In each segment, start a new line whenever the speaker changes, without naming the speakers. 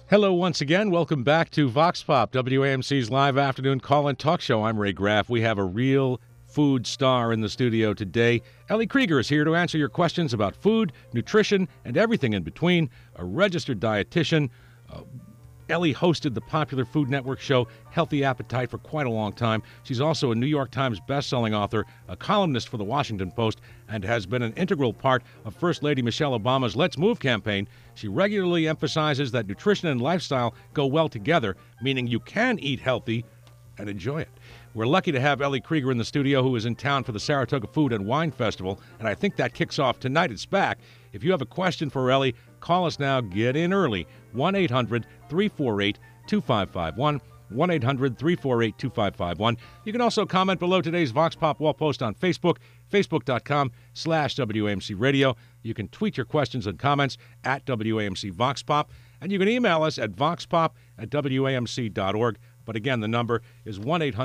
Hello once again. Welcome back to Vox Pop, WAMC's live afternoon call-in talk show. I'm Ray Graff. We have a real food star in the studio today. Ellie Krieger is here to answer your questions about food, nutrition, and everything in between. A registered dietitian. Ellie hosted the popular Food Network show Healthy Appetite for quite a long time. She's also a New York Times best-selling author, a columnist for the Washington Post, and has been an integral part of First Lady Michelle Obama's Let's Move campaign. She regularly emphasizes that nutrition and lifestyle go well together, meaning you can eat healthy and enjoy it. We're lucky to have Ellie Krieger in the studio, who is in town for the Saratoga Food and Wine Festival, and I think that kicks off tonight. It's back. If you have a question for Ellie, call us now. Get in early. 1-800-348-2551. 1-800-348-2551. You can also comment below today's Vox Pop wall post on Facebook, facebook.com/WAMC Radio. You can tweet your questions and comments at WAMC Vox Pop, and you can email us at voxpop@WAMC.org. But again, the number is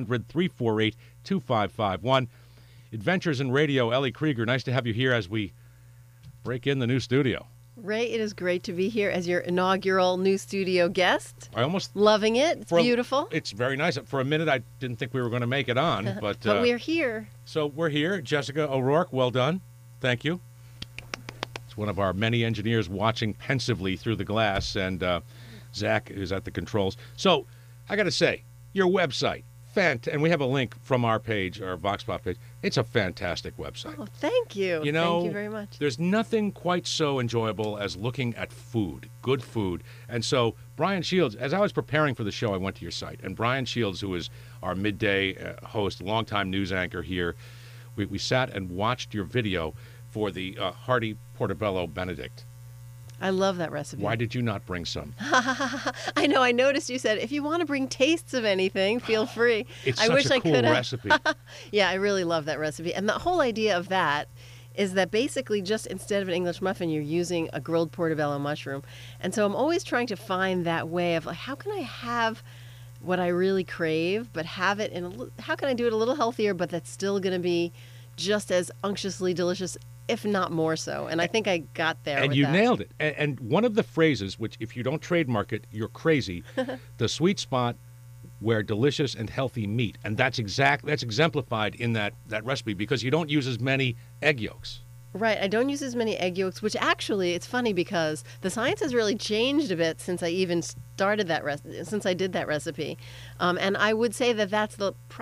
1-800-348-2551. Adventures in Radio, Ellie Krieger, nice to have you here as we break in the new studio.
Ray, it is great to be here as your inaugural new studio guest.
I almost...
Loving it. It's beautiful.
It's very nice. For a minute, I didn't think we were going to make it on, but
we're here.
So we're here. Jessica O'Rourke, well done. Thank you. It's one of our many engineers watching pensively through the glass, and Zach is at the controls. So I got to say, your website, and we have a link from our page, our Vox Pop page. It's a fantastic website.
Oh, thank you.
You know,
thank you very much.
There's nothing quite so enjoyable as looking at food, good food. And so Brian Shields, as I was preparing for the show, I went to your site. And Brian Shields, who is our midday host, longtime news anchor here, we sat and watched your video for the hearty Portobello Benedict.
I love that recipe.
Why did you not bring some?
I know. I noticed you said, if you want to bring tastes of anything, feel free.
It's
I
such
wish
a
I
cool
could have.
recipe.
Yeah, I really love that recipe. And the whole idea of that is that basically just instead of an English muffin, you're using a grilled portobello mushroom. And so I'm always trying to find that way of, like, how can I have what I really crave, but have it how can I do it a little healthier, but that's still going to be just as unctuously delicious, if not more so. And I think I got there.
And you nailed it. And one of the phrases, which if you don't trademark it, you're crazy, the sweet spot where delicious and healthy meet. And that's exemplified in that recipe, because you don't use as many egg yolks.
Right. I don't use as many egg yolks, which actually, it's funny because the science has really changed a bit since I even started since I did that recipe. And I would say that that's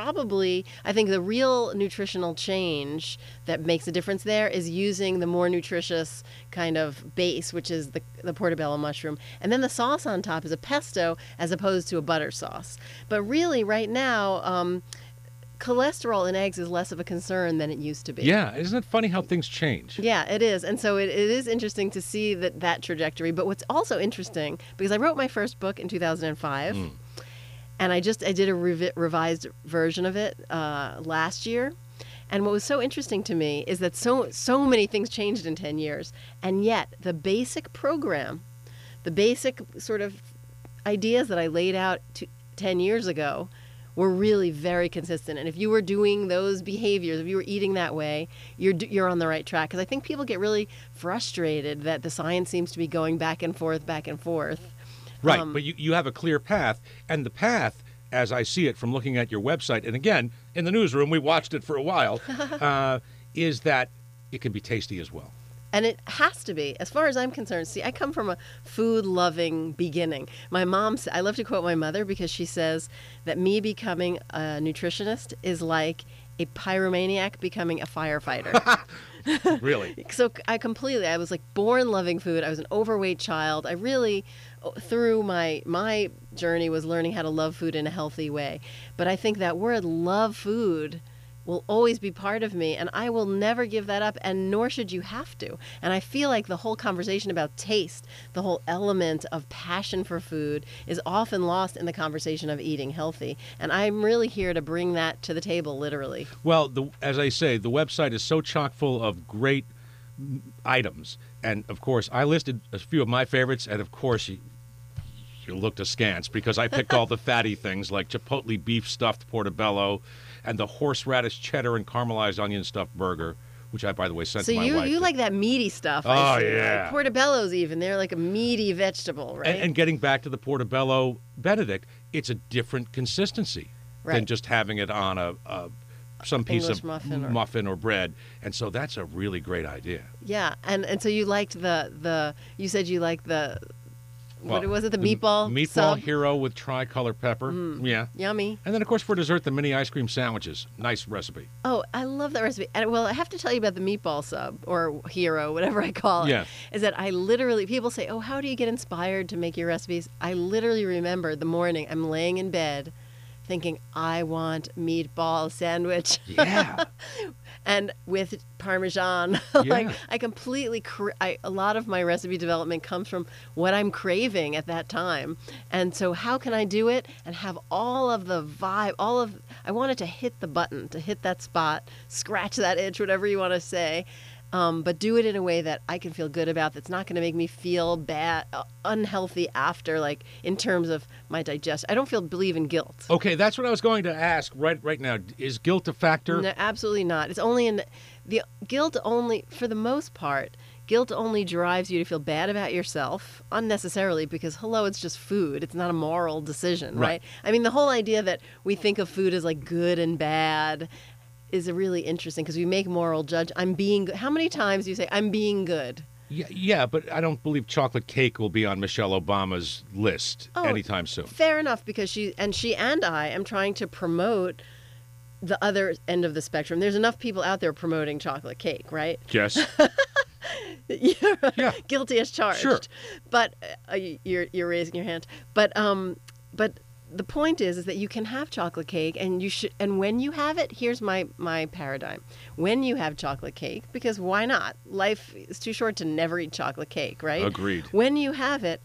I think the real nutritional change that makes a difference there is using the more nutritious kind of base, which is the portobello mushroom. And then the sauce on top is a pesto as opposed to a butter sauce. But really, right now, cholesterol in eggs is less of a concern than it used to be.
Yeah, isn't it funny how things change?
Yeah, it is. And so it is interesting to see that trajectory. But what's also interesting, because I wrote my first book in 2005, and I did a revised version of it last year. And what was so interesting to me is that so many things changed in 10 years. And yet the basic program, the basic sort of ideas that I laid out 10 years ago were really very consistent. And if you were doing those behaviors, if you were eating that way, you're on the right track. Because I think people get really frustrated that the science seems to be going back and forth.
Right, but you have a clear path. And the path, as I see it from looking at your website, and again, in the newsroom, we watched it for a while, is that it can be tasty as well.
And it has to be, as far as I'm concerned. See, I come from a food-loving beginning. My mom, I love to quote my mother because she says that me becoming a nutritionist is like a pyromaniac becoming a firefighter.
Really?
So I was like born loving food. I was an overweight child. I really, through my journey, was learning how to love food in a healthy way. But I think that word love food will always be part of me, and I will never give that up, and nor should you have to. And I feel like the whole conversation about taste, the whole element of passion for food, is often lost in the conversation of eating healthy. And I'm really here to bring that to the table, literally.
Well, as I say, the website is so chock full of great items. And, of course, I listed a few of my favorites, and, of course, you looked askance because I picked all the fatty things like chipotle beef stuffed portobello and the horseradish cheddar and caramelized onion stuffed burger, which I, by the way, sent
So
to my wife.
you like that meaty stuff.
Oh,
I see.
yeah.
Like portobellos even. They're like a meaty vegetable, right?
And getting back to the Portobello Benedict, it's a different consistency than
Right.
just having it on some piece
English
of
muffin
or bread. And so that's a really great idea.
Yeah, and so you liked the you said you liked the what
Well,
was it, the meatball
Meatball
sub?
Hero with tricolor pepper. Yeah.
Yummy.
And then, of course, for dessert, the mini ice cream sandwiches. Nice recipe.
Oh, I love that recipe. And well, I have to tell you about the meatball sub or hero, whatever I call it.
Yeah.
Is that I literally people say, "Oh, how do you get inspired to make your recipes?" I literally remember the morning I'm laying in bed thinking, "I want meatball sandwich."
Yeah.
And with Parmesan, like
Yeah.
I completely, a lot of my recipe development comes from what I'm craving at that time. And so how can I do it and have all of the vibe, I wanted to hit the button, to hit that spot, scratch that itch, whatever you want to say. But do it in a way that I can feel good about, that's not going to make me feel bad, unhealthy after, like in terms of my digestion. I don't believe in guilt.
Okay, that's what I was going to ask right now. Is guilt a factor?
No, absolutely not. It's only in the guilt only, for the most part, guilt only drives you to feel bad about yourself unnecessarily because, hello, it's just food. It's not a moral decision, right? I mean, the whole idea that we think of food as like good and bad is a really interesting because we make moral judge. I'm being good. How many times do you say, I'm being good?
Yeah, but I don't believe chocolate cake will be on Michelle Obama's list anytime soon.
Fair enough, because she and I am trying to promote the other end of the spectrum. There's enough people out there promoting chocolate cake, right?
Yes.
Yeah. Guilty as charged.
Sure.
But you're raising your hand. But the point is that you can have chocolate cake, and you should. And when you have it, here's my paradigm. When you have chocolate cake, because why not? Life is too short to never eat chocolate cake, right?
Agreed.
When you have it,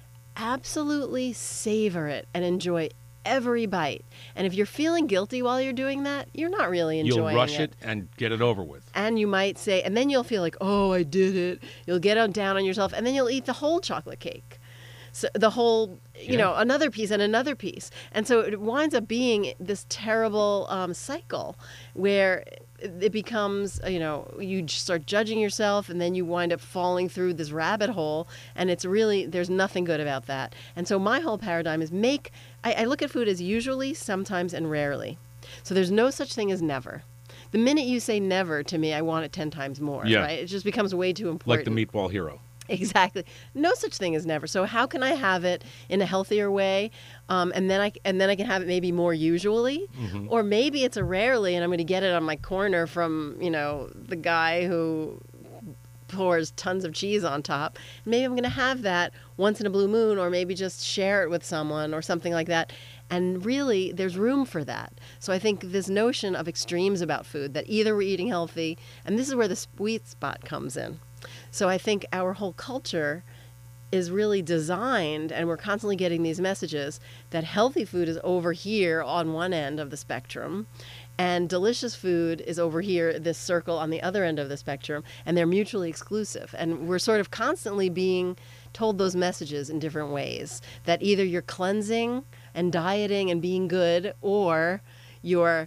absolutely savor it and enjoy every bite. And if you're feeling guilty while you're doing that, you're not really enjoying it.
You'll rush it and get it over with.
And you might say, and then you'll feel like, oh, I did it. You'll get down on yourself, and then you'll eat the whole chocolate cake. So the whole, another piece and another piece. And so it winds up being this terrible cycle where it becomes, you start judging yourself, and then you wind up falling through this rabbit hole. And it's really, there's nothing good about that. And so my whole paradigm is I look at food as usually, sometimes, and rarely. So there's no such thing as never. The minute you say never to me, I want it 10 times more, right? It just becomes way too important.
Like the Meatball Hero.
Exactly. No such thing as never. So how can I have it in a healthier way, and then I can have it maybe more usually, or maybe it's a rarely, and I'm going to get it on my corner from the guy who pours tons of cheese on top. Maybe I'm going to have that once in a blue moon, or maybe just share it with someone or something like that. And really, there's room for that. So I think this notion of extremes about food, that either we're eating healthy, and this is where the sweet spot comes in. So I think our whole culture is really designed, and we're constantly getting these messages that healthy food is over here on one end of the spectrum, and delicious food is over here, this circle on the other end of the spectrum, and they're mutually exclusive. And we're sort of constantly being told those messages in different ways, that either you're cleansing and dieting and being good, or you're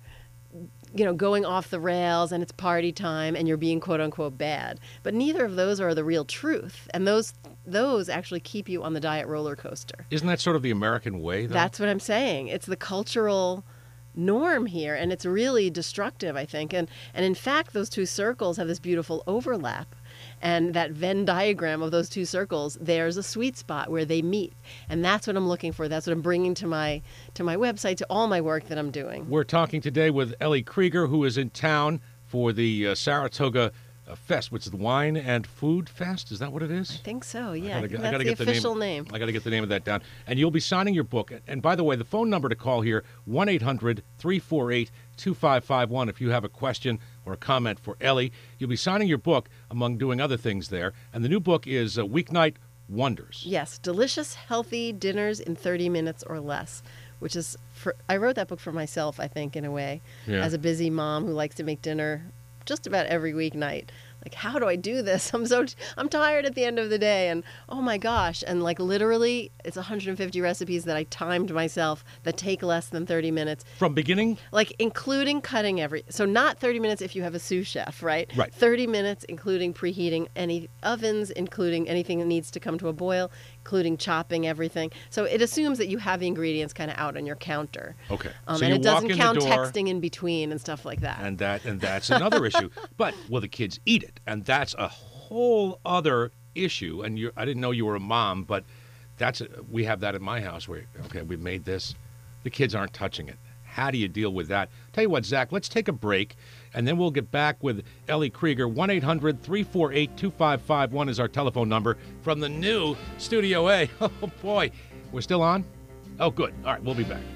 going off the rails and it's party time and you're being quote unquote bad. But neither of those are the real truth. And those actually keep you on the diet roller coaster.
Isn't that sort of the American way, though?
That's what I'm saying. It's the cultural norm here, and it's really destructive, I think. And in fact, those two circles have this beautiful overlap. And that Venn diagram of those two circles, there's a sweet spot where they meet. And that's what I'm looking for. That's what I'm bringing to my website, to all my work that I'm doing.
We're talking today with Ellie Krieger, who is in town for the Saratoga Fest, which is the Wine and Food Fest. Is that what it is?
I think so, yeah.
I
That's
gotta
the
get
official name.
I got to get the name of that down. And you'll be signing your book. And by the way, the phone number to call here, 1-800-348-2551, if you have a question or a comment for Ellie. You'll be signing your book, among doing other things there. And the new book is Weeknight Wonders.
Yes, delicious, healthy dinners in 30 minutes or less, which is, I wrote that book for myself, I think, in a way, as a busy mom who likes to make dinner just about every weeknight. like, how do I do this? I'm tired at the end of the day, and oh my gosh. And like literally, it's 150 recipes that I timed myself that take less than 30 minutes.
From beginning?
Like including cutting so not 30 minutes if you have a sous chef, right?
Right.
30 minutes including preheating any ovens, including anything that needs to come to a boil, including chopping everything. So it assumes that you have the ingredients kind of out on your counter.
Okay.
So
and
it doesn't count
door,
texting in between and stuff like that.
And that's another issue. But will the kids eat it? And that's a whole other issue. And I didn't know you were a mom, but we have that at my house where, okay, we made this. The kids aren't touching it. How do you deal with that? Tell you what, Zach, let's take a break, and then we'll get back with Ellie Krieger. 1-800-348-2551 is our telephone number from the new Studio A. Oh, boy. We're still on? Oh, good. All right, we'll be back.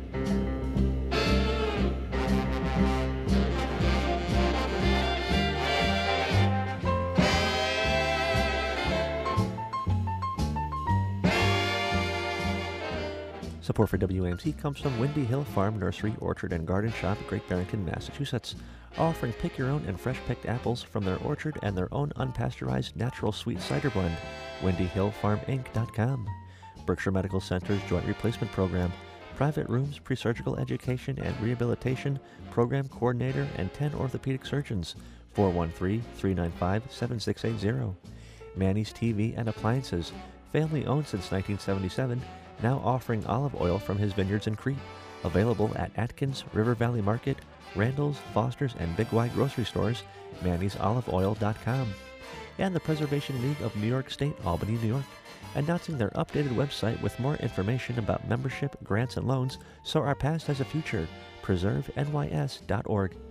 Support for WAMC comes from Windy Hill Farm Nursery, Orchard, and Garden Shop, Great Barrington, Massachusetts, offering pick-your-own and fresh-picked apples from their orchard and their own unpasteurized natural sweet cider blend. WindyHillFarmInc.com. Berkshire Medical Center's Joint Replacement Program, private rooms, pre-surgical education and rehabilitation, program coordinator, and 10 orthopedic surgeons. 413-395-7680. Manny's TV and Appliances, family-owned since 1977, now offering olive oil from his vineyards in Crete. Available at Atkins, River Valley Market, Randall's, Foster's, and Big Y grocery stores, mannysoliveoil.com. And the Preservation League of New York State, Albany, New York, announcing their updated website with more information about membership, grants, and loans, so our past has a future. PreserveNYS.org.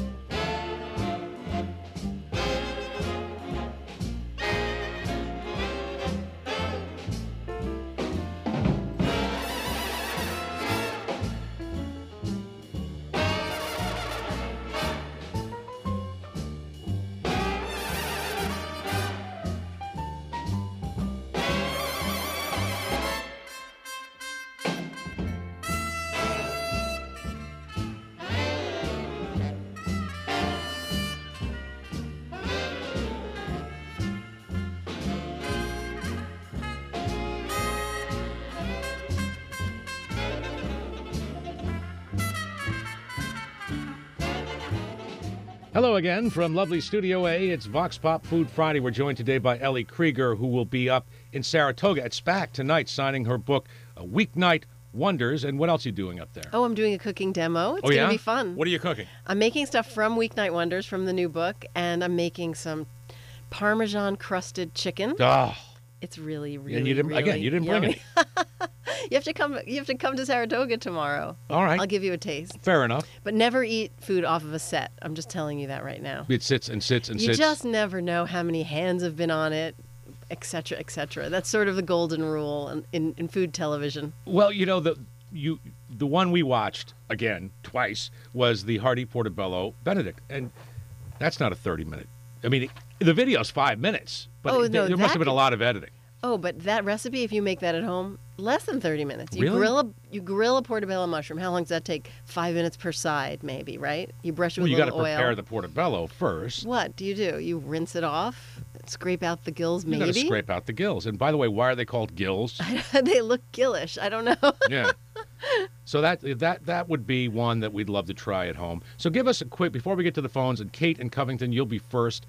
Hello again from lovely Studio A. It's Vox Pop Food Friday. We're joined today by Ellie Krieger, who will be up in Saratoga at SPAC tonight signing her book, Weeknight Wonders. And what else are you doing up there?
Oh, I'm doing a cooking demo. It's going to be fun.
What are you cooking?
I'm making stuff from Weeknight Wonders from the new book, and I'm making some Parmesan crusted chicken.
Oh.
It's really, really,
and you didn't,
really
again, you didn't bring
yummy.
it.
You have to come to Saratoga tomorrow.
All right.
I'll give you a taste.
Fair enough.
But never eat food off of a set. I'm just telling you that right now.
It sits and sits and
you
sits.
You just never know how many hands have been on it, etc., etc. That's sort of the golden rule in food television.
Well, you know, the one we watched, again, twice, was the Hearty Portobello Benedict. And that's not a 30-minute. I mean, the video's 5 minutes, but there must have been a lot of editing.
Oh, but that recipe, if you make that at home, less than 30 minutes. You
really?
grill a portobello mushroom. How long does that take? 5 minutes per side, maybe, right? You brush it with a little oil.
You got to prepare the portobello first.
What do? You rinse it off, scrape out the gills, maybe?
You got to scrape out the gills. And by the way, why are they called gills?
They look gillish. I don't know.
Yeah. So that would be one that we'd love to try at home. So give us a quick, before we get to the phones, and Kate in Covington, you'll be first,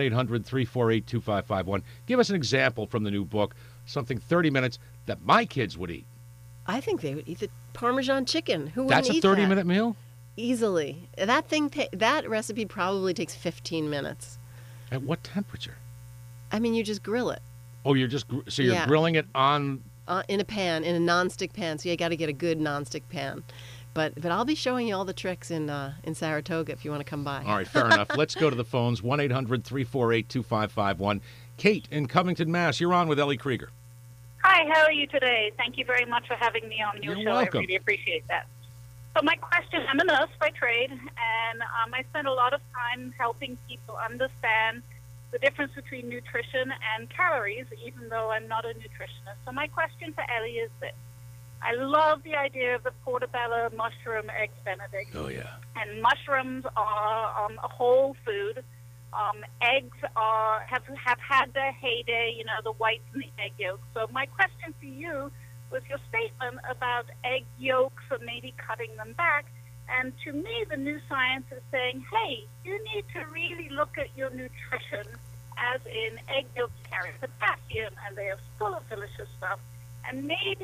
1-800-348-2551. Give us an example from the new book, something 30 minutes that my kids would eat.
I think they would eat the Parmesan chicken. Who wouldn't eat that?
That's a 30-minute meal?
Easily. That recipe probably takes 15 minutes.
At what temperature?
I mean, you just grill it.
Oh, you're grilling it on...
in a pan, in a nonstick pan. So you got to get a good nonstick pan. But I'll be showing you all the tricks in Saratoga if you want to come by.
All right, fair enough. Let's go to the phones, 1-800-348-2551. Kate in Covington, Mass. You're on with Ellie Krieger.
Hi, how are you today? Thank you very much for having me on your show.
Welcome.
I really appreciate that. So my question, I'm a nurse by trade, and I spend a lot of time helping people understand the difference between nutrition and calories, even though I'm not a nutritionist. So my question for Ellie is this. I love the idea of the portobello mushroom eggs benedict.
Oh, yeah.
And mushrooms are a whole food. Eggs have had their heyday, the whites and the egg yolks. So my question for you was your statement about egg yolks and maybe cutting them back. And to me, the new science is saying, hey, you need to really look at your nutrition, as in egg yolks carry potassium and they are full of delicious stuff. And maybe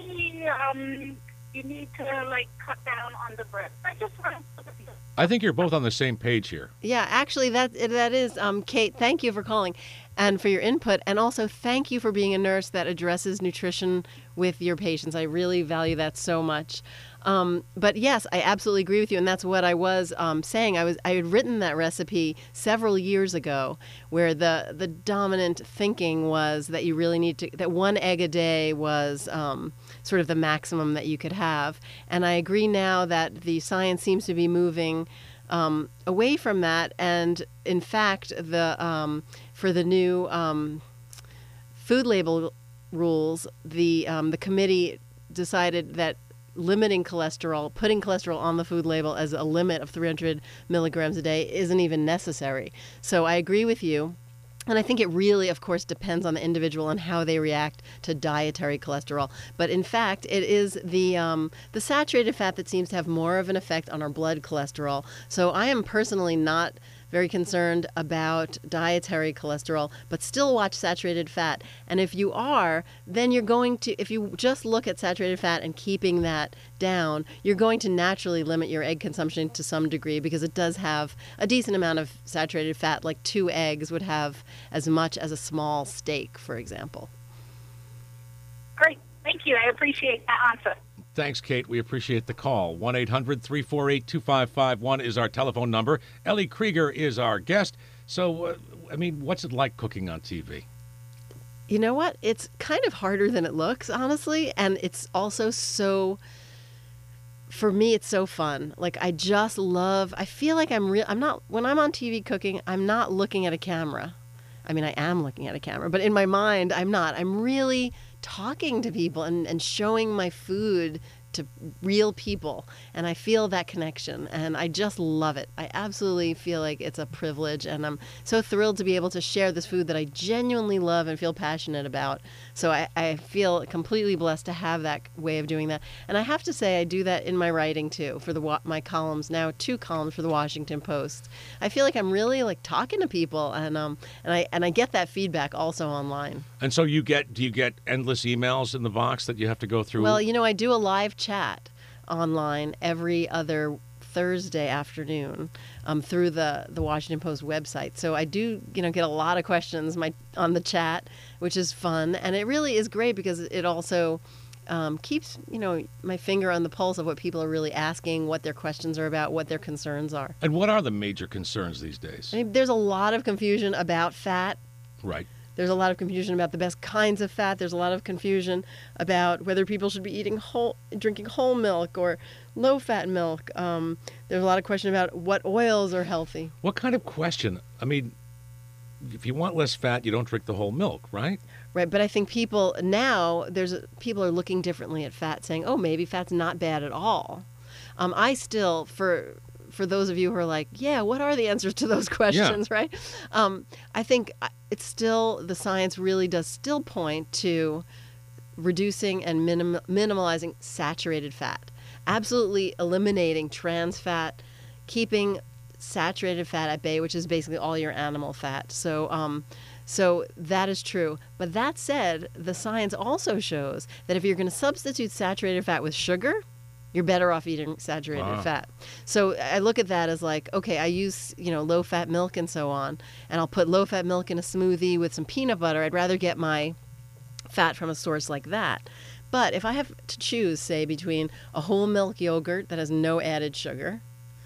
you need to cut down on the bread. I just want to.
I think you're both on the same page here.
Yeah, actually, that is, Kate, thank you for calling and for your input. And also, thank you for being a nurse that addresses nutrition with your patients. I really value that so much. But yes, I absolutely agree with you. And that's what I was saying. I had written that recipe several years ago where the dominant thinking was that you really need that 1 egg a day was sort of the maximum that you could have. And I agree now that the science seems to be moving away from that. And in fact, for the new food label rules, the committee decided that limiting cholesterol, putting cholesterol on the food label as a limit of 300 milligrams a day isn't even necessary. So I agree with you. And I think it really, of course, depends on the individual and how they react to dietary cholesterol. But in fact, it is the saturated fat that seems to have more of an effect on our blood cholesterol. So I am personally not very concerned about dietary cholesterol, but still watch saturated fat. And if you are, then you're going to, if you just look at saturated fat and keeping that down, you're going to naturally limit your egg consumption to some degree because it does have a decent amount of saturated fat, like 2 eggs would have as much as a small steak, for example.
Great. Thank you. I appreciate that answer.
Thanks, Kate. We appreciate the call. 1-800-348-2551 is our telephone number. Ellie Krieger is our guest. So, what's it like cooking on TV?
You know what? It's kind of harder than it looks, honestly. And it's also for me, it's so fun. I just love, I feel like I'm not, when I'm on TV cooking, I'm not looking at a camera. I am looking at a camera, but in my mind, I'm not. I'm really talking to people and showing my food to real people. And I feel that connection and I just love it. I absolutely feel like it's a privilege and I'm so thrilled to be able to share this food that I genuinely love and feel passionate about. So I feel completely blessed to have that way of doing that. And I have to say I do that in my writing too for my columns, now 2 columns for the Washington Post. I feel like I'm really talking to people and I get that feedback also online.
And so do you get endless emails in the box that you have to go through?
Well, I do a live chat online every other Thursday afternoon through the Washington Post website. So I do, get a lot of questions on the chat, which is fun. And it really is great because it also keeps, my finger on the pulse of what people are really asking, what their questions are about, what their concerns are.
And what are the major concerns these days?
There's a lot of confusion about fat.
Right.
There's a lot of confusion about the best kinds of fat. There's a lot of confusion about whether people should be drinking whole milk or low-fat milk. There's a lot of question about what oils are healthy.
What kind of question? If you want less fat, you don't drink the whole milk, right?
Right, but I think people are looking differently at fat, saying, oh, maybe fat's not bad at all. I still, for those of you who are like, yeah, what are the answers to those questions, right? I think it's still, the science really does still point to reducing and minimalizing saturated fat. Absolutely eliminating trans fat, keeping saturated fat at bay, which is basically all your animal fat. So that is true. But that said, the science also shows that if you're going to substitute saturated fat with sugar, you're better off eating saturated fat. So I look at that as okay, I use, low-fat milk and so on, and I'll put low-fat milk in a smoothie with some peanut butter. I'd rather get my fat from a source like that. But if I have to choose, say, between a whole milk yogurt that has no added sugar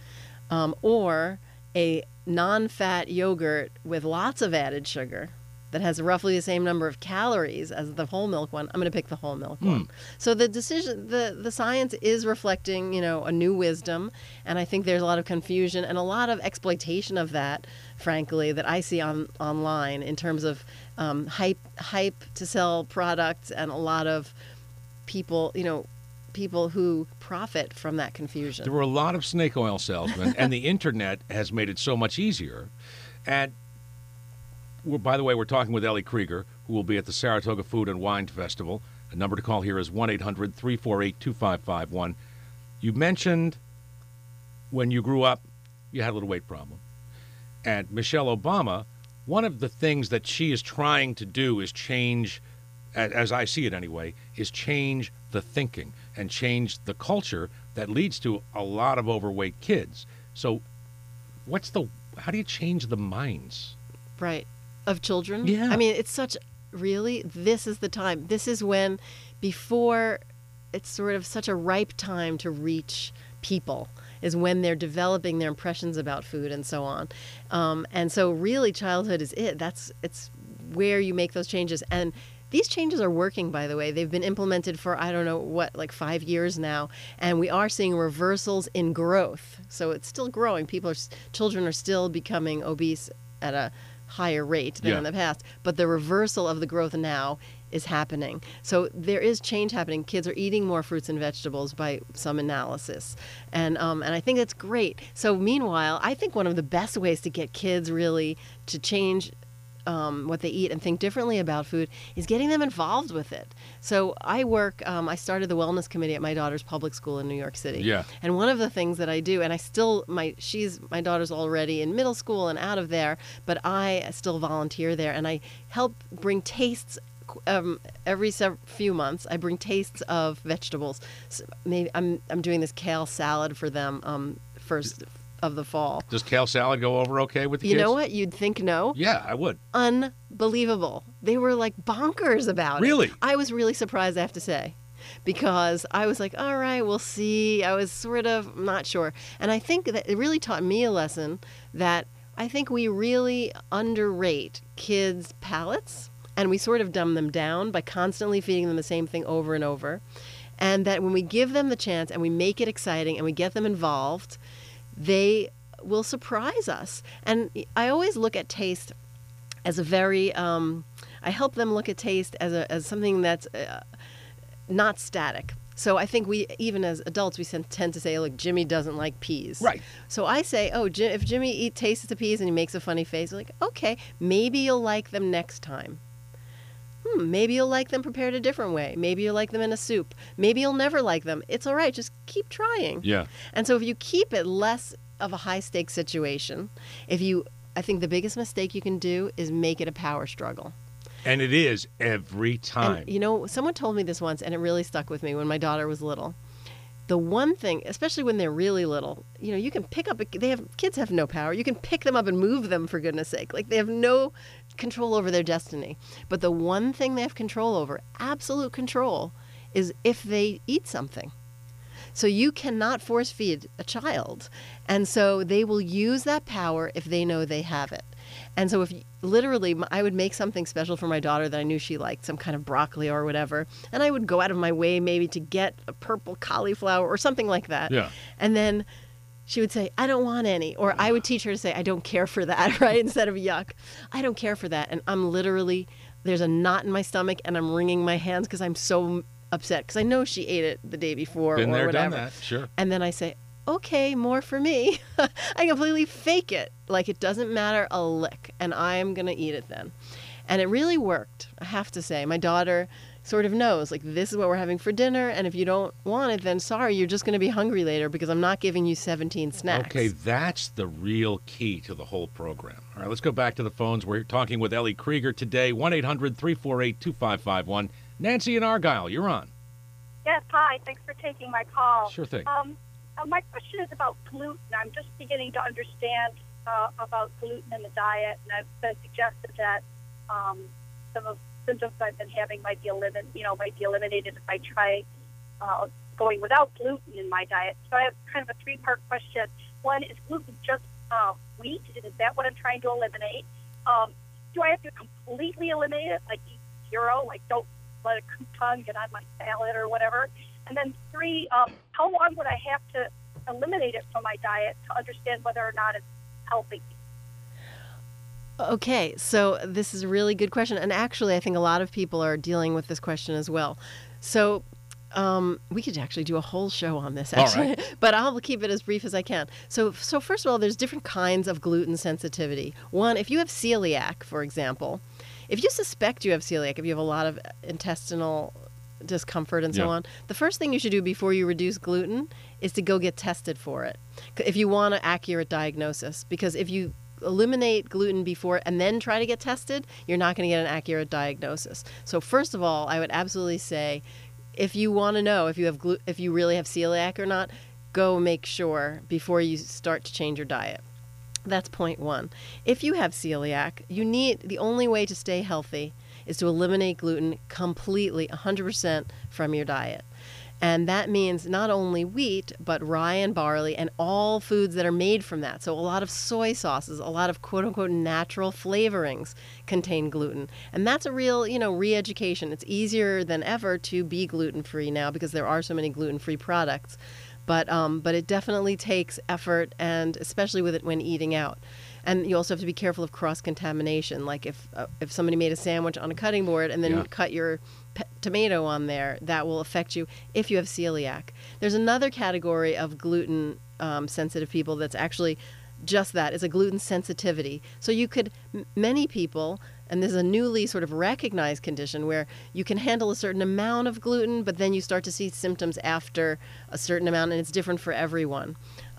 or a non-fat yogurt with lots of added sugar that has roughly the same number of calories as the whole milk one, I'm going to pick the whole milk one. So the decision, the science is reflecting, a new wisdom, and I think there's a lot of confusion and a lot of exploitation of that, frankly, that I see online in terms of hype to sell products and a lot of people, people who profit from that confusion.
There were a lot of snake oil salesmen, and the internet has made it so much easier. And By the way, we're talking with Ellie Krieger, who will be at the Saratoga Food and Wine Festival. The number to call here is 1-800-348-2551. You mentioned when you grew up, you had a little weight problem. And Michelle Obama, one of the things that she is trying to do is change, as I see it anyway, is change the thinking and change the culture that leads to a lot of overweight kids. So how do you change the minds?
Right. Of children?
Yeah.
I mean, it's this is the time. This is when, before it's sort of such a ripe time to reach people, is when they're developing their impressions about food and so on. And so really childhood is it. It's where you make those changes. And these changes are working, by the way. They've been implemented for, I don't know what, like 5 years now. And we are seeing reversals in growth. So it's still growing. Children are still becoming obese at a higher rate than in the past. But the reversal of the growth now is happening. So there is change happening. Kids are eating more fruits and vegetables by some analysis. And I think that's great. So meanwhile, I think one of the best ways to get kids really to change what they eat and think differently about food is getting them involved with it. So I I started the wellness committee at my daughter's public school in New York City.
Yeah.
And one of the things that I do, and my daughter's already in middle school and out of there, but I still volunteer there, and I help bring tastes. Every few months, I bring tastes of vegetables. So maybe I'm doing this kale salad for them first of the fall.
Does kale salad go over okay with the kids?
You know what? You'd think no.
Yeah, I would.
Unbelievable. They were like bonkers about it.
Really?
I was really surprised, I have to say, because I was like, all right, we'll see. I was sort of not sure. And I think that it really taught me a lesson that I think we really underrate kids' palates, and we sort of dumb them down by constantly feeding them the same thing over and over. And that when we give them the chance and we make it exciting and we get them involved, they will surprise us. And I always look at taste as a very, I help them look at taste as something that's not static. So I think even as adults, we tend to say, look, Jimmy doesn't like peas.
Right.
So I say, if Jimmy tastes the peas and he makes a funny face, we're like, okay, maybe you'll like them next time. Maybe you'll like them prepared a different way. Maybe you'll like them in a soup. Maybe you'll never like them. It's all right. Just keep trying.
Yeah.
And so if you keep it less of a high-stakes situation, I think the biggest mistake you can do is make it a power struggle.
And it is every time.
And, someone told me this once, and it really stuck with me when my daughter was little. The one thing, especially when they're really little, you can pick up. Kids have no power. You can pick them up and move them, for goodness sake. Like, they have no control over their destiny. But the one thing they have control over, absolute control, is if they eat something. So you cannot force feed a child. And so they will use that power if they know they have it. And so literally, I would make something special for my daughter that I knew she liked, some kind of broccoli or whatever. And I would go out of my way maybe to get a purple cauliflower or something like that.
Yeah.
And then she would say, I don't want any. Or I would teach her to say, I don't care for that, right? Instead of yuck. I don't care for that. And I'm literally, there's a knot in my stomach and I'm wringing my hands because I'm so upset. Because I know she ate it the day before
Been
or
there,
whatever.
done that, sure.
And then I say, okay, more for me. I completely fake it. Like, it doesn't matter a lick. And I'm going to eat it then. And it really worked, I have to say. My daughter sort of knows, like, this is what we're having for dinner. And if you don't want it, then sorry, you're just going to be hungry later because I'm not giving you 17 snacks.
Okay, that's the real key to the whole program. All right, let's go back to the phones. We're talking with Ellie Krieger today, 1-800-348-2551. Nancy in Argyle, you're on.
Yes, hi. Thanks for taking my call.
Sure thing.
My question is about gluten. I'm just beginning to understand about gluten in the diet, and I've been suggested that some of the symptoms I've been having might be eliminated if I try going without gluten in my diet. So I have kind of a three-part question. One, is gluten just wheat? Is that what I'm trying to eliminate? Do I have to completely eliminate it, like eat zero, like don't let a crouton get on my salad or whatever? And then three, how long would I have to eliminate it from my diet to understand whether or not it's helping me?
Okay, so this is a really good question. And actually, I think a lot of people are dealing with this question as well. So We could actually do a whole show on this,
All
actually,
right.
but I'll keep it as brief as I can. So first of all, there's different kinds of gluten sensitivity. One, if you have celiac, for example, if you suspect you have celiac, if you have a lot of intestinal discomfort and so
Yeah.
on, the first thing you should do before you reduce gluten is to go get tested for it, if you want an accurate diagnosis. Because if you eliminate gluten before and then try to get tested, you're not going to get an accurate diagnosis. So first of all, I would absolutely say, if you want to know if you have if you really have celiac or not, go make sure before you start to change your diet. That's point one. If you have celiac, the only way to stay healthy is to eliminate gluten completely, 100% from your diet. And that means not only wheat, but rye and barley and all foods that are made from that. So a lot of soy sauces, a lot of quote unquote natural flavorings contain gluten. And that's a real, re-education. It's easier than ever to be gluten-free now because there are so many gluten-free products. But it definitely takes effort, and especially with it when eating out. And you also have to be careful of cross-contamination. Like if somebody made a sandwich on a cutting board and then cut your tomato on there, that will affect you if you have celiac. There's another category of gluten sensitive people that's actually just that. It's a gluten sensitivity. So you could, many people, and this is a newly sort of recognized condition where you can handle a certain amount of gluten, but then you start to see symptoms after a certain amount, and it's different for everyone.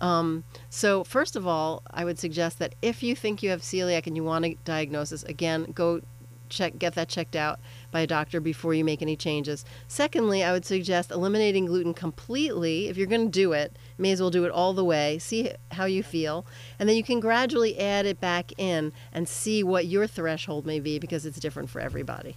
So first of all, I would suggest that if you think you have celiac and you want a diagnosis, again, go get that checked out by a doctor before you make any changes. Secondly, I would suggest eliminating gluten completely. If you're going to do it, may as well do it all the way, see how you feel, and then you can gradually add it back in and see what your threshold may be, because it's different for everybody.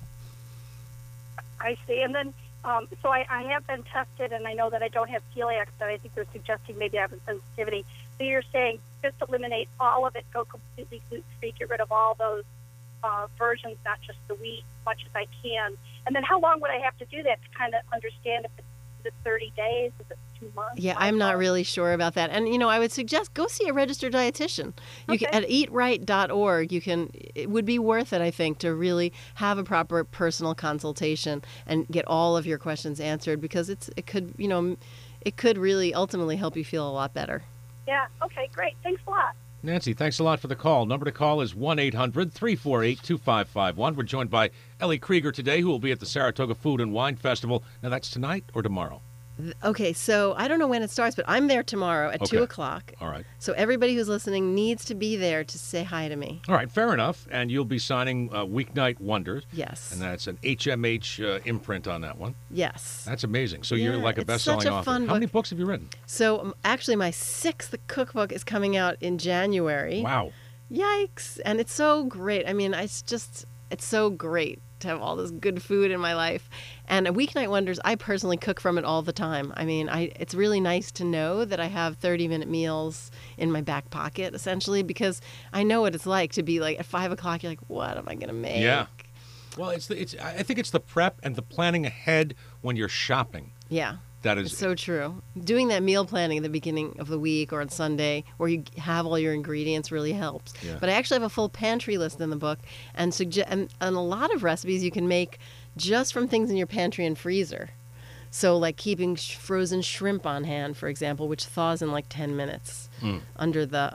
I see. And then, so I have been tested, and I know that I don't have celiac, but I think they're suggesting maybe I have a sensitivity. So you're saying just eliminate all of it, go completely gluten-free, get rid of all those versions, not just the wheat, as much as I can. And then how long would I have to do that to kind of understand if it's 30 days, is it 2 months?
Yeah, I'm not really sure about that. And, I would suggest go see a registered dietitian. You can, at eatright.org, it would be worth it, I think, to really have a proper personal consultation and get all of your questions answered, because it could really ultimately help you feel a lot better.
Yeah, okay, great. Thanks a lot.
Nancy, thanks a lot for the call. Number to call is 1-800-348-2551. We're joined by Ellie Krieger today, who will be at the Saratoga Food and Wine Festival. Now, that's tonight or tomorrow?
Okay, so I don't know when it starts, but I'm there tomorrow at 2 o'clock.
All right.
So everybody who's listening needs to be there to say hi to me.
All right, fair enough. And you'll be signing Weeknight Wonders.
Yes.
And that's an HMH imprint on that one.
Yes.
That's amazing. So you're like a
it's
best-selling
such a
author.
fun
How many
book.
books have you written?
So actually my 6th cookbook is coming out in January.
Wow.
Yikes. And it's so great. I mean, it's so great to have all this good food in my life. And Weeknight Wonders, I personally cook from it all the time. I mean, it's really nice to know that I have 30-minute meals in my back pocket, essentially, because I know what it's like to be like at 5 o'clock, you're like, what am I going to make?
Yeah. Well, I think it's the prep and the planning ahead when you're shopping.
Yeah.
That is
It's so true. Doing that meal planning at the beginning of the week or on Sunday where you have all your ingredients really helps.
Yeah.
But I actually have a full pantry list in the book, and a lot of recipes you can make just from things in your pantry and freezer. So like keeping frozen shrimp on hand, for example, which thaws in like 10 minutes under the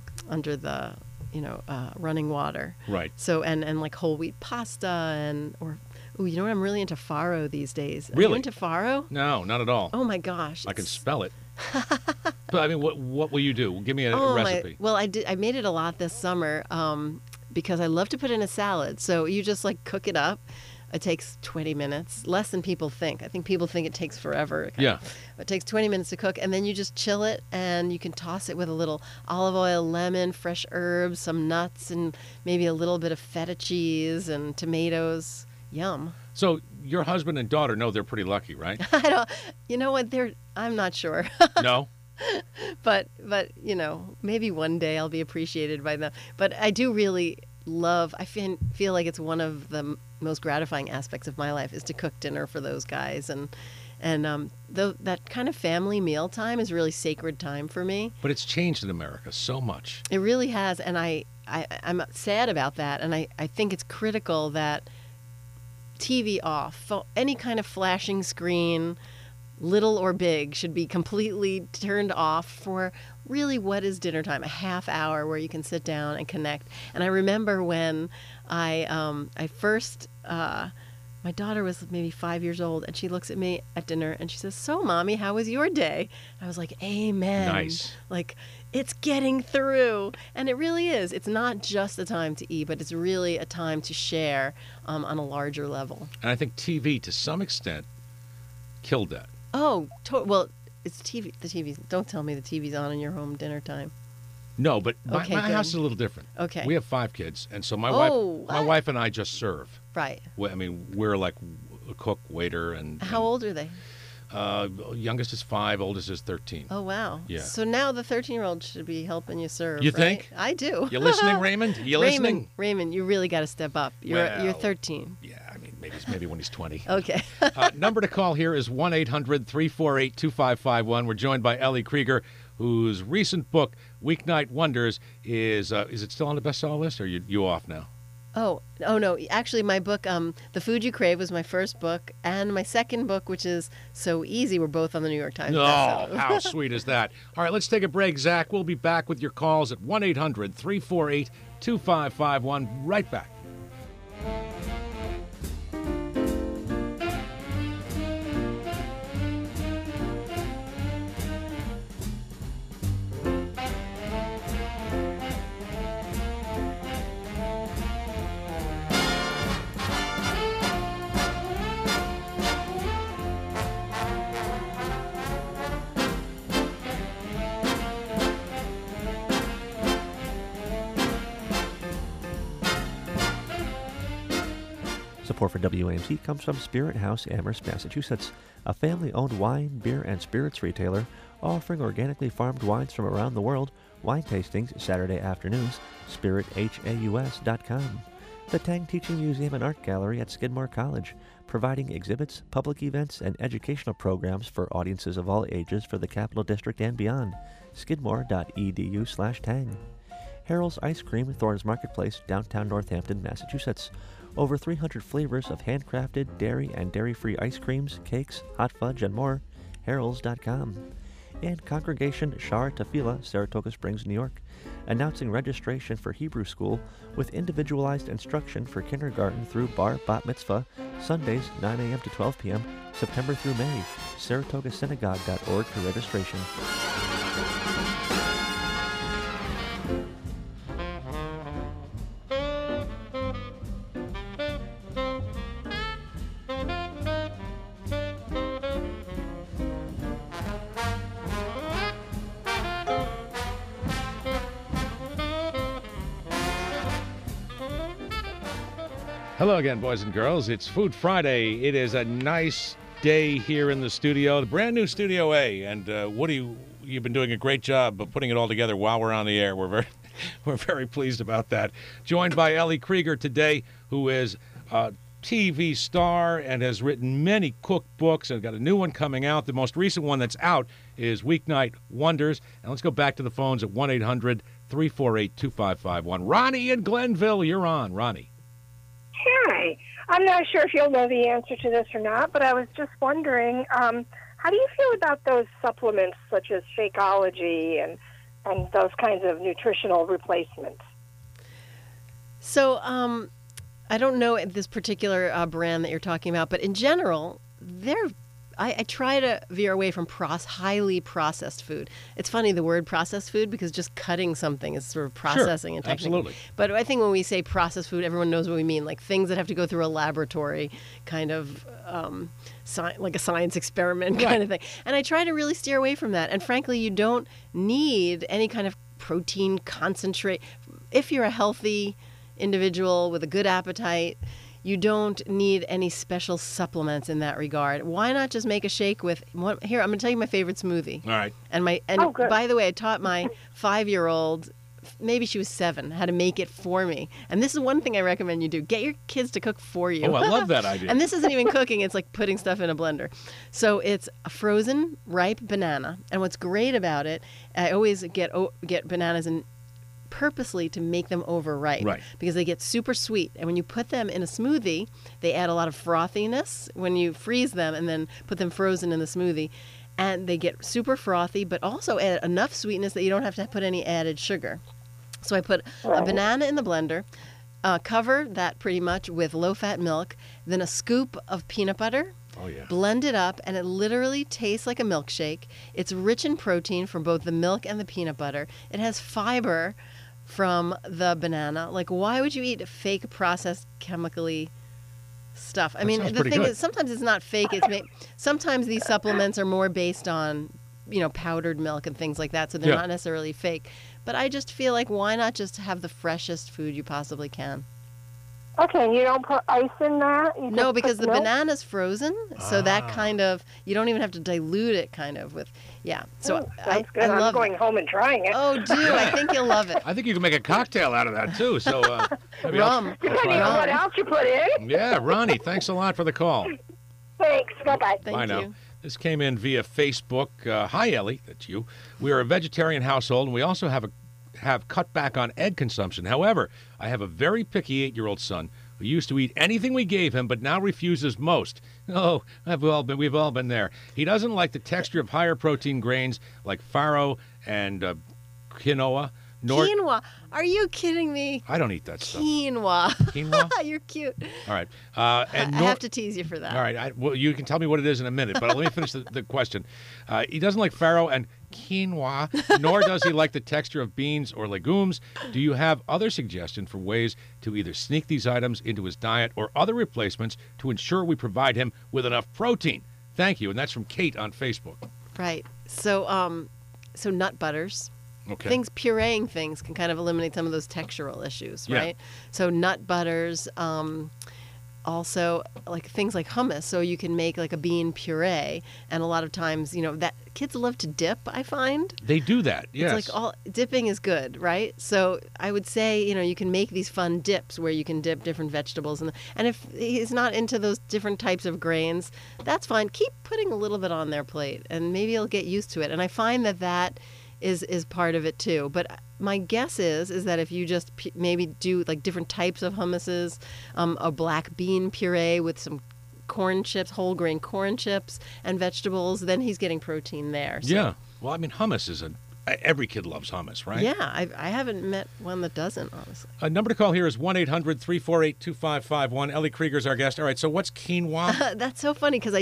running water.
right.
So and like whole wheat pasta you know what, I'm really into farro these days. Are
Really?
you into farro?
No, not at all.
Oh my gosh.
I can spell it. But I mean, what will you do? Give me a recipe.
Well, I made it a lot this summer because I love to put in a salad. So you just like cook it up. It takes 20 minutes, less than people think. I think people think it takes forever.
Yeah.
It takes 20 minutes to cook, and then you just chill it, and you can toss it with a little olive oil, lemon, fresh herbs, some nuts, and maybe a little bit of feta cheese and tomatoes. Yum.
So your husband and daughter know they're pretty lucky, right?
I don't. You know what? I'm not sure.
No?
but maybe one day I'll be appreciated by them. But I do really love. I feel like it's one of the most gratifying aspects of my life is to cook dinner for those guys, and that kind of family meal time is really sacred time for me.
But it's changed in America so much.
It really has, and I'm sad about that, and I think it's critical that TV off, any kind of flashing screen, little or big, should be completely turned off for really what is dinner time, a half hour where you can sit down and connect. And I remember when I first, my daughter was maybe 5 years old, and she looks at me at dinner and she says, "So, Mommy, how was your day?" I was like, "Amen."
Nice.
Like, it's getting through. And it really is. It's not just a time to eat, but it's really a time to share on a larger level.
And I think TV, to some extent, killed that.
Oh, well, it's TV. The TV's. Don't tell me the TV's on in your home dinner time.
No, but my
Okay,
house is
good.
a little different.
Okay.
We have 5 kids, and so my
what?
wife and I just serve.
Right.
I mean, we're like a cook, waiter, and
How old are they?
youngest is 5, oldest is 13.
Oh, wow.
Yeah.
So now the 13-year-old should be helping you serve.
You
right?
think?
I do.
You listening, Raymond? You listening?
Raymond, you really got to step up. You're
Well,
13.
Yeah, I mean, maybe when he's 20.
Okay.
Number to call here is 1-800-348-2551. We're joined by Ellie Krieger, whose recent book, Weeknight Wonders, is it still on the bestseller list, or are you off now?
Oh no! Actually, my book, "The Food You Crave," was my first book, and my second book, which is "So Easy," were both on the New York Times.
Oh,
bestseller.
how sweet is that? All right, let's take a break, Zach. We'll be back with your calls at 1-800-348-2551. Right back.
Support for WAMC comes from Spirit House, Amherst, Massachusetts, a family-owned wine, beer, and spirits retailer offering organically farmed wines from around the world. Wine tastings Saturday afternoons. SpiritHaus.com. The Tang Teaching Museum and Art Gallery at Skidmore College, providing exhibits, public events, and educational programs for audiences of all ages for the Capital District and beyond. Skidmore.edu/Tang. Harold's Ice Cream, Thorns Marketplace, downtown Northampton, Massachusetts. Over 300 flavors of handcrafted, dairy, and dairy-free ice creams, cakes, hot fudge, and more. Harolds.com. And Congregation Shara Tefillah, Saratoga Springs, New York, announcing registration for Hebrew School with individualized instruction for kindergarten through Bar Bat Mitzvah, Sundays 9 a.m. to 12 p.m., September through May. SaratogaSynagogue.org for registration.
Hello again, boys and girls. It's Food Friday. It is a nice day here in the studio, the brand new Studio A. And Woody, you've been doing a great job of putting it all together while we're on the air. We're very pleased about that. Joined by Ellie Krieger today, who is a TV star and has written many cookbooks and got a new one coming out. The most recent one that's out is Weeknight Wonders. And let's go back to the phones at 1-800-348-2551. Ronnie in Glenville, you're on. Ronnie.
Hi. I'm not sure if you'll know the answer to this or not, but I was just wondering, how do you feel about those supplements such as Shakeology and those kinds of nutritional replacements?
So, I don't know this particular brand that you're talking about, but in general, I try to veer away from highly processed food. It's funny, the word processed food, because just cutting something is sort of processing and technique.
Absolutely.
But I think when we say processed food, everyone knows what we mean, like things that have to go through a laboratory, kind of like a science experiment kind of thing. And I try to really steer away from that. And frankly, you don't need any kind of protein concentrate. If you're a healthy individual with a good appetite, you don't need any special supplements in that regard. Why not just make a shake with one? Here, I'm going to tell you my favorite smoothie.
All right.
And
good.
by the way, I taught my 5-year-old, maybe she was 7, how to make it for me. And this is one thing I recommend you do. Get your kids to cook for you.
Oh, I love that idea.
And this isn't even cooking. It's like putting stuff in a blender. So it's a frozen ripe banana. And what's great about it, I always get bananas in purposely to make them overripe,
Right.
because they get super sweet. And when you put them in a smoothie, they add a lot of frothiness when you freeze them and then put them frozen in the smoothie. And they get super frothy, but also add enough sweetness that you don't have to put any added sugar. So I put a banana in the blender, cover that pretty much with low-fat milk, then a scoop of peanut butter,
Oh, yeah.
blend it up, and it literally tastes like a milkshake. It's rich in protein from both the milk and the peanut butter. It has fiber from the banana. Like, why would you eat fake processed chemically stuff? I mean,
sounds
the
pretty
thing
good.
is, sometimes it's not fake. Sometimes these supplements are more based on, powdered milk and things like that, so they're
Yeah.
not necessarily fake. But I just feel like, why not just have the freshest food you possibly can?
Okay, you don't put ice in that? You
No,
just
because
put
the
milk?
banana's frozen, so that kind of, you don't even have to dilute it kind of with, yeah. So
Sounds good.
I
I'm
love
going
it.
home and trying it.
Oh, do. I think you'll love it.
I think you can make a cocktail out of that, too. So, maybe
Rum.
I'll try
Depending on
that.
what else you put in.
Yeah, Ronnie, thanks a lot for the call.
Thanks. Bye-bye.
Thank
Bye
you.
now. This came in via Facebook. Hi, Ellie. That's you. We are a vegetarian household, and we also have cut back on egg consumption. However, I have a very picky 8-year-old son who used to eat anything we gave him, but now refuses most. Oh, we've all been there. He doesn't like the texture of higher protein grains like farro and quinoa. Nor
Quinoa. Are you kidding me?
I don't eat that stuff.
Quinoa.
Quinoa.
You're cute.
All right. And
I have to tease you for that.
All right. Well, you can tell me what it is in a minute, but let me finish the question. He doesn't like farro and quinoa, nor does he like the texture of beans or legumes. Do you have other suggestions for ways to either sneak these items into his diet or other replacements to ensure we provide him with enough protein? Thank you. And that's from Kate on Facebook.
Right. So, so nut butters.
Okay.
Pureeing things can kind of eliminate some of those textural issues,
Yeah.
right? So nut butters, also like things like hummus. So you can make like a bean puree, and a lot of times, that kids love to dip. I find
They do that. Yes.
it's like dipping is good, right? So I would say you can make these fun dips where you can dip different vegetables, and if he's not into those different types of grains, that's fine. Keep putting a little bit on their plate, and maybe he'll get used to it. And I find that is part of it too. But my guess is that if you just maybe do like different types of hummuses, a black bean puree with some corn chips, whole grain corn chips, and vegetables, then he's getting protein there. So,
Yeah. Well, I mean, hummus is every kid loves hummus, right?
yeah, I haven't met one that doesn't, honestly.
A number to call here is 1-800-348-2551. Ellie Krieger's our guest. All right, so what's quinoa?
That's so funny because I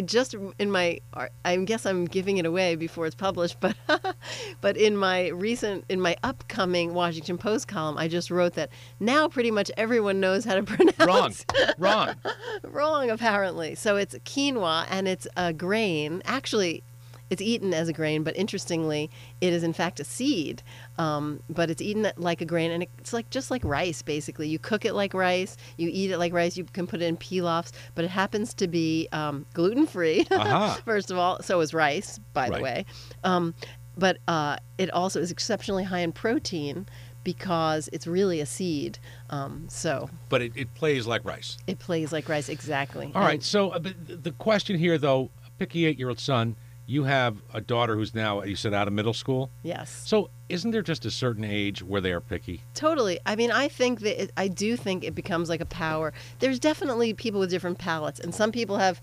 guess I'm giving it away before it's published, but but in my upcoming Washington Post column, I just wrote that now pretty much everyone knows how to pronounce.
Wrong.
Wrong, apparently. So it's quinoa, and it's a grain. Actually, it's eaten as a grain, but interestingly, it is in fact a seed. But it's eaten like a grain, and it's just like rice, basically. You cook it like rice, you eat it like rice. You can put it in pilafs, but it happens to be gluten-free,
Aha.
first of all. So is rice, by the way. But it also is exceptionally high in protein because it's really a seed.
But it plays like rice.
It plays like rice, exactly.
All right, so the question here, though, picky 8-year-old son, you have a daughter who's now, you said, out of middle school.
Yes.
So isn't there just a certain age where they are picky?
Totally. I mean, I do think it becomes like a power. There's definitely people with different palates, and some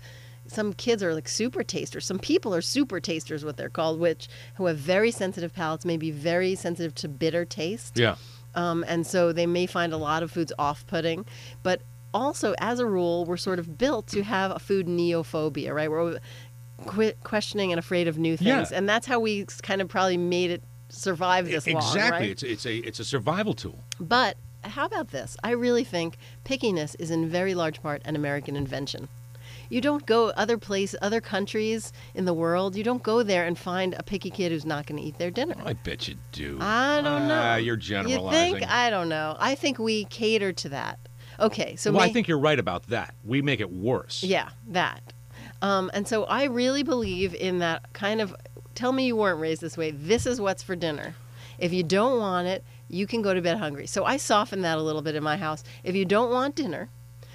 kids are like super tasters. Some people are super tasters, what they're called, who have very sensitive palates, may be very sensitive to bitter taste.
Yeah.
And so they may find a lot of foods off-putting. But also, as a rule, we're sort of built to have a food neophobia, right? We're questioning and afraid of new things.
Yeah.
And that's how we kind of probably made it survive this long,
Exactly.
right?
It's a survival tool.
But how about this? I really think pickiness is in very large part an American invention. You don't go other countries in the world, you don't go there and find a picky kid who's not going to eat their dinner.
I bet you do.
I don't know.
You're
You
generalizing.
think? I don't know. I think we cater to that. Okay, so
I think you're right about that. We make it worse.
yeah, that. And so I really believe in that kind of, tell me you weren't raised this way. This is what's for dinner. If you don't want it, you can go to bed hungry. So I soften that a little bit in my house. If you don't want dinner,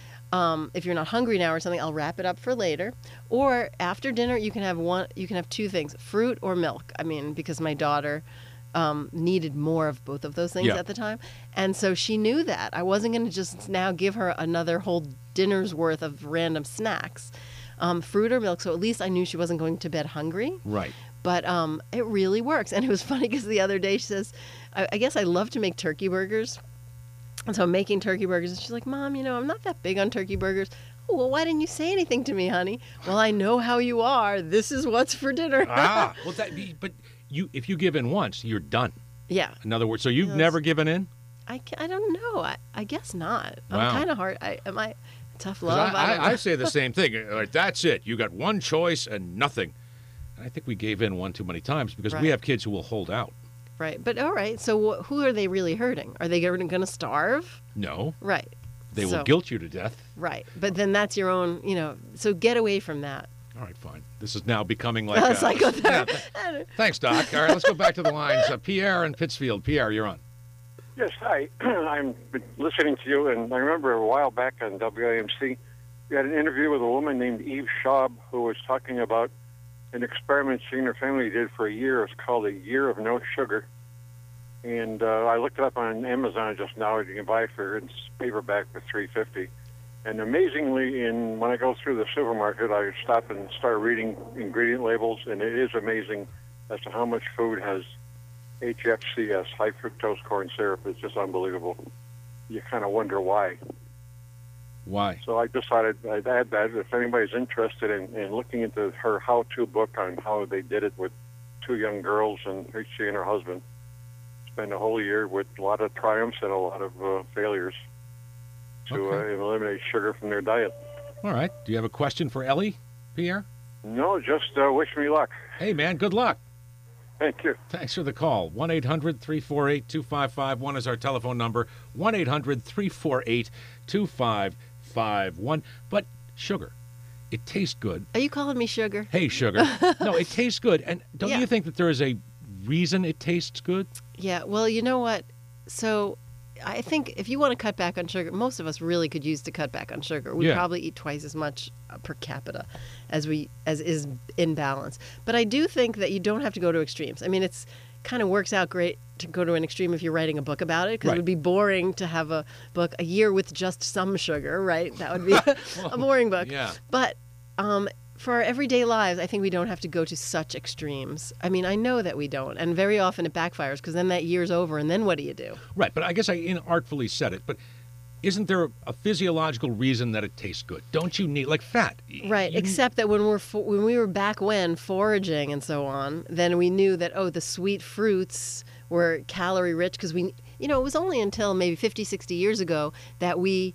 if you're not hungry now or something, I'll wrap it up for later. Or after dinner, you can have two things, fruit or milk. I mean, because my daughter needed more of both of those things
Yeah.
at the time. And so she knew that. I wasn't going to just now give her another whole dinner's worth of random snacks, fruit or milk. So at least I knew she wasn't going to bed hungry.
Right.
But it really works. And it was funny because the other day she says, I guess I love to make turkey burgers. And so I'm making turkey burgers. And she's like, Mom, I'm not that big on turkey burgers. Oh, well, why didn't you say anything to me, honey? Well, I know how you are. This is what's for dinner.
Well, but if you give in once, you're done.
Yeah.
In other words, so you've
Yes.
never given in?
I don't know. I guess not.
Wow.
I'm kind of hard. Am I tough
'Cause
love? I don't know.
I say the same thing. Like, that's it. You got one choice and nothing. And I think we gave in one too many times because we
Right.
have kids who will hold out.
Right. But all right. So who are they really hurting? Are they going to starve?
No,
Right.
they will
So-
guilt you to death.
Right. But then that's your own, so get away from that.
All right, fine. This is now becoming like
Psychotherapy.
Thanks, Doc. All right, let's go back to the lines. Pierre in Pittsfield. Pierre, you're on.
Yes, hi. I'm listening to you, and I remember a while back on WAMC, we had an interview with a woman named Eve Schaub who was talking about an experiment she and her family did for a year. It's called A Year of No Sugar. And I looked it up on Amazon just now. You can buy it for its paperback for $3.50. And amazingly, when I go through the supermarket, I stop and start reading ingredient labels, and it is amazing as to how much food has HFCS, high fructose corn syrup. It's just unbelievable. You kind of wonder why.
Why?
So I decided I'd add that. If anybody's interested in looking into her how-to book on how they did it with two young girls, and she and her husband spent a whole year with a lot of triumphs and a lot of failures to
Okay.
eliminate sugar from their diet.
All right. Do you have a question for Ellie, Pierre?
No, just wish me luck.
Hey, man, good luck.
Thank you.
Thanks for the call. 1-800-348-2551 is our telephone number. 1-800-348-2551. But sugar, it tastes good.
Are you calling me sugar?
Hey, sugar. No, it tastes good. And don't
Yeah.
you think that there is a reason it tastes good?
Yeah. Well, you know what? So I think if you want to cut back on sugar, most of us really could use to cut back on sugar. We
Yeah.
probably eat twice as much per capita as is in balance. But I do think that you don't have to go to extremes. I mean, it's kind of works out great to go to an extreme if you're writing a book about it, because
Right.
it would be boring to have a book a year with just some sugar, right? That would be a boring book.
Yeah.
But for our everyday lives, I think we don't have to go to such extremes. I mean, I know that we don't, and very often it backfires because then that year's over, and then what do you do?
Right, but I guess I inartfully said it, but isn't there a physiological reason that it tastes good? Don't you need, like fat?
Right, except that when we were back when foraging and so on, then we knew that, the sweet fruits were calorie rich because it was only until maybe 50, 60 years ago that we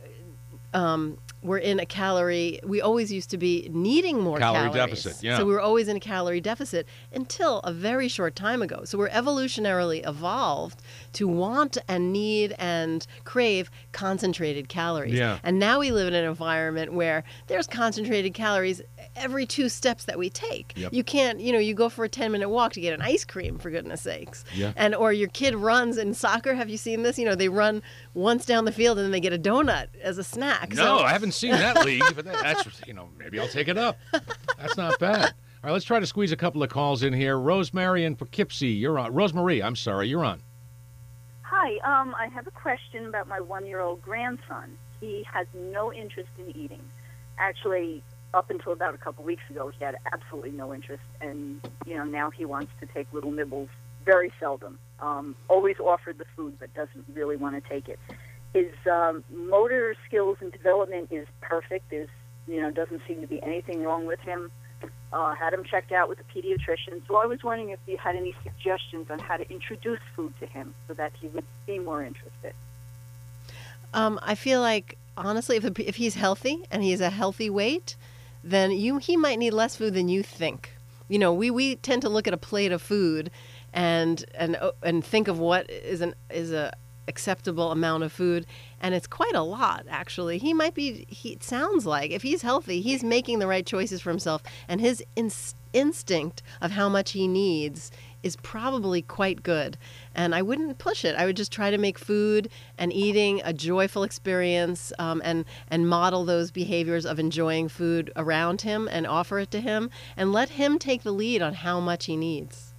were in we always used to be needing more
Calorie
calories.
deficit, yeah.
So we were always in a calorie deficit until a very short time ago. So we're evolutionarily evolved to want and need and crave concentrated calories.
Yeah.
And now we live in an environment where there's concentrated calories every 2 steps that we take.
Yep.
You can't, you go for a 10-minute walk to get an ice cream, for goodness sakes.
Yeah.
Or your kid runs in soccer. Have you seen this? They run once down the field and then they get a donut as a snack.
No,
So-
I haven't seen that league, but that's, maybe I'll take it up. That's not bad. All right, let's try to squeeze a couple of calls in here. Rosemary in Poughkeepsie, you're on. Rosemary, I'm sorry, you're on.
Hi, I have a question about my 1-year-old grandson. He has no interest in eating. Actually, up until about a couple weeks ago, he had absolutely no interest, and now he wants to take little nibbles very seldom. Always offered the food, but doesn't really want to take it. His motor skills and development is perfect. There's doesn't seem to be anything wrong with him. Had him checked out with a pediatrician. So I was wondering if you had any suggestions on how to introduce food to him so that he would be more interested.
I feel like, honestly, if he's healthy and he's a healthy weight, then he might need less food than you think. We tend to look at a plate of food and think of what is a acceptable amount of food, and it's quite a lot, actually. It sounds like, if he's healthy, he's making the right choices for himself, and his instinct of how much he needs is probably quite good. And I wouldn't push it. I would just try to make food and eating a joyful experience, and model those behaviors of enjoying food around him and offer it to him, and let him take the lead on how much he needs.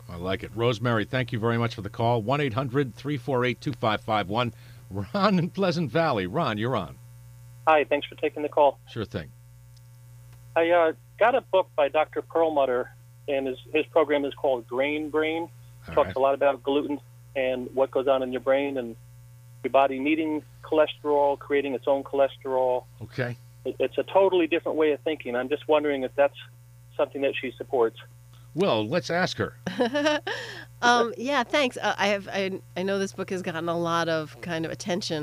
I like it. Rosemary, thank you very much for the call. 1-800-348-2551. Ron in Pleasant Valley. Ron, you're on.
Hi, thanks for taking the call.
Sure thing.
I got a book by Dr. Perlmutter, and his program is called Grain Brain. Talks a lot about gluten and what goes on in your brain and your body needing cholesterol, creating its own cholesterol.
Okay.
It's a totally different way of thinking. I'm just wondering if that's something that she supports.
Well, let's ask her.
Yeah, thanks. I know this book has gotten a lot of kind of attention.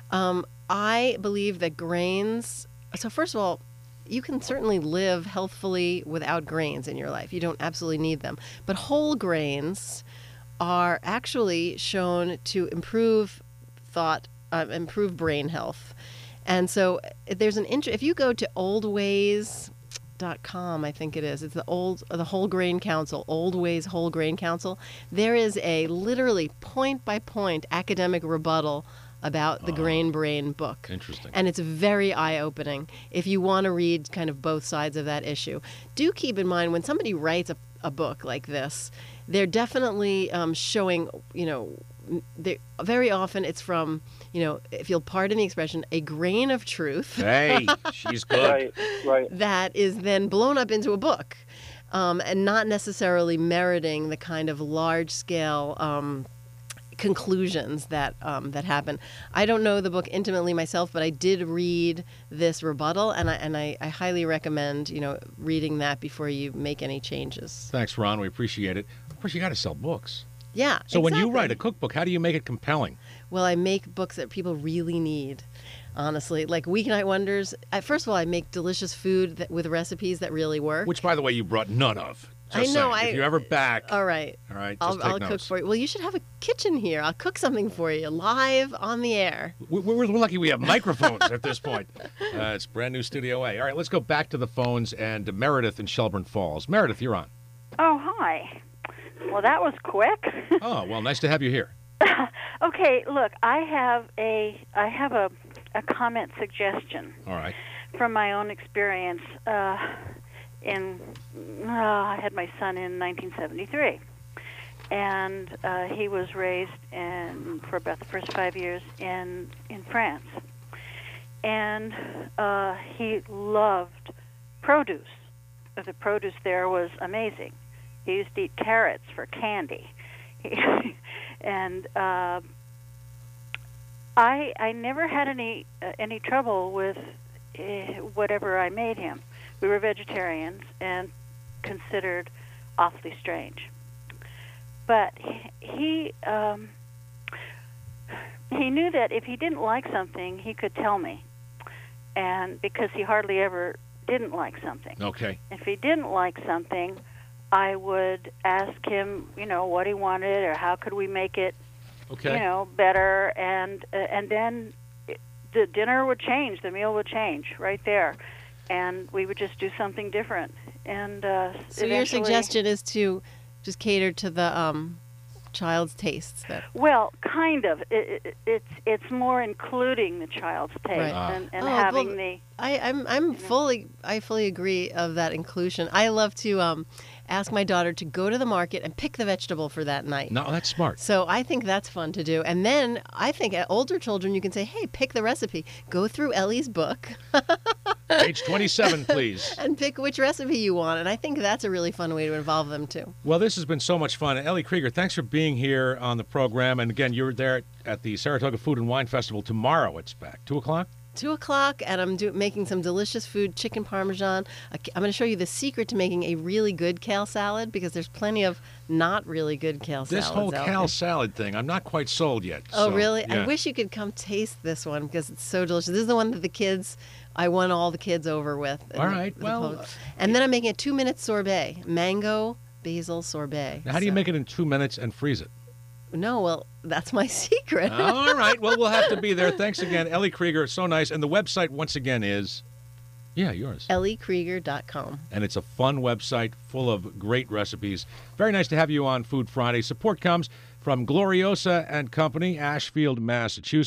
I believe that grains. So first of all, you can certainly live healthfully without grains in your life. You don't absolutely need them. But whole grains are actually shown to improve thought, improve brain health. And so there's if you go to oldways.com, I think it is. It's the Whole Grain Council, Old Ways Whole Grain Council. There is a literally point-by-point academic rebuttal about the Grain Brain book.
Interesting.
And it's very eye-opening if you want to read kind of both sides of that issue. Do keep in mind when somebody writes a book like this, they're definitely showing, very often it's from, if you'll pardon the expression, a grain of truth.
Hey, she's good.
Right.
That is then blown up into a book, and not necessarily meriting the kind of large-scale conclusions that happen. I don't know the book intimately myself, but I did read this rebuttal, and I highly recommend reading that before you make any changes.
Thanks, Ron. We appreciate it. Of course, you got to sell books.
Yeah.
So when you
exactly.
write a cookbook, how do you make it compelling?
Well, I make books that people really need. Honestly, like Weeknight Wonders. First of all, I make delicious food with recipes that really work.
Which, by the way, you brought none of.
I know.
If you're ever back.
All right.
I'll
cook for you. Well, you should have a kitchen here. I'll cook something for you live on the air.
We're lucky we have microphones at this point. It's brand new Studio A. All right, let's go back to the phones and Meredith in Shelburne Falls. Meredith, you're on.
Oh, hi. Well, that was quick.
Oh, well, nice to have you here.
Okay, look, I have a comment suggestion.
All right.
From my own experience. I had my son in 1973, and he was raised for about the first 5 years in France, and he loved produce. The produce there was amazing. He used to eat carrots for candy, and I never had any trouble with whatever I made him. We were vegetarians and considered awfully strange. But he knew that if he didn't like something, he could tell me, and because he hardly ever didn't like something.
Okay.
If he didn't like something, I would ask him, what he wanted or how could we make it, better, and then the dinner would change, the meal would change right there. And we would just do something different. And
so your suggestion is to just cater to the child's tastes.
Well, kind of. It's more including the child's taste and having the.
I fully agree of that inclusion. I love to ask my daughter to go to the market and pick the vegetable for that night.
No, that's smart.
So I think that's fun to do. And then I think at older children, you can say, hey, pick the recipe. Go through Ellie's book.
Page 27, please.
And pick which recipe you want. And I think that's a really fun way to involve them, too.
Well, this has been so much fun. Ellie Krieger, thanks for being here on the program. And again, you're there at the Saratoga Food and Wine Festival tomorrow. It's back. 2 o'clock?
2 o'clock, and I'm making some delicious food, chicken parmesan. I'm going to show you the secret to making a really good kale salad, because there's plenty of not really good kale salads.
This whole kale salad thing, I'm not quite sold yet.
Oh, really?
Yeah.
I wish you could come taste this one, because it's so delicious. This is the one that I won all the kids over with.
All right,
and then I'm making a 2-minute sorbet, mango basil sorbet.
Now, how do you make it in 2 minutes and freeze it?
No, well, that's my secret.
All right. Well, we'll have to be there. Thanks again, Ellie Krieger. So nice. And the website, once again, is, yours.
EllieKrieger.com.
And it's a fun website full of great recipes. Very nice to have you on Food Friday. Support comes from Gloriosa and Company, Ashfield, Massachusetts.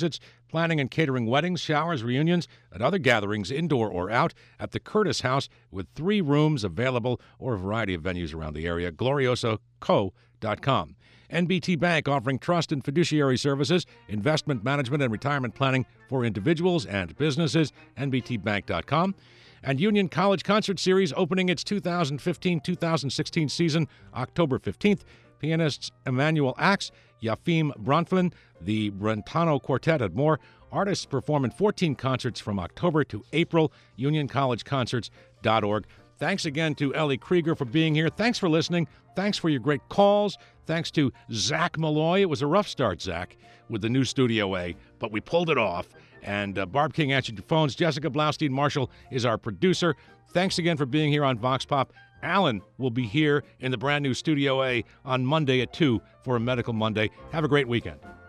planning and catering weddings, showers, reunions, and other gatherings, indoor or out, at the Curtis House with 3 rooms available or a variety of venues around the area. GloriosaCo.com. NBT Bank offering trust and fiduciary services, investment management, and retirement planning for individuals and businesses. NBTBank.com. And Union College Concert Series opening its 2015-2016 season October 15th. Pianists Emmanuel Axe, Yafim Bronfman, the Brentano Quartet, and more. Artists perform in 14 concerts from October to April. UnionCollegeConcerts.org. Thanks again to Ellie Krieger for being here. Thanks for listening. Thanks for your great calls. Thanks to Zach Malloy. It was a rough start, Zach, with the new Studio A, but we pulled it off. And Barb King answered your phones. Jessica Blaustein-Marshall is our producer. Thanks again for being here on Vox Pop. Alan will be here in the brand new Studio A on Monday at 2 for a Medical Monday. Have a great weekend.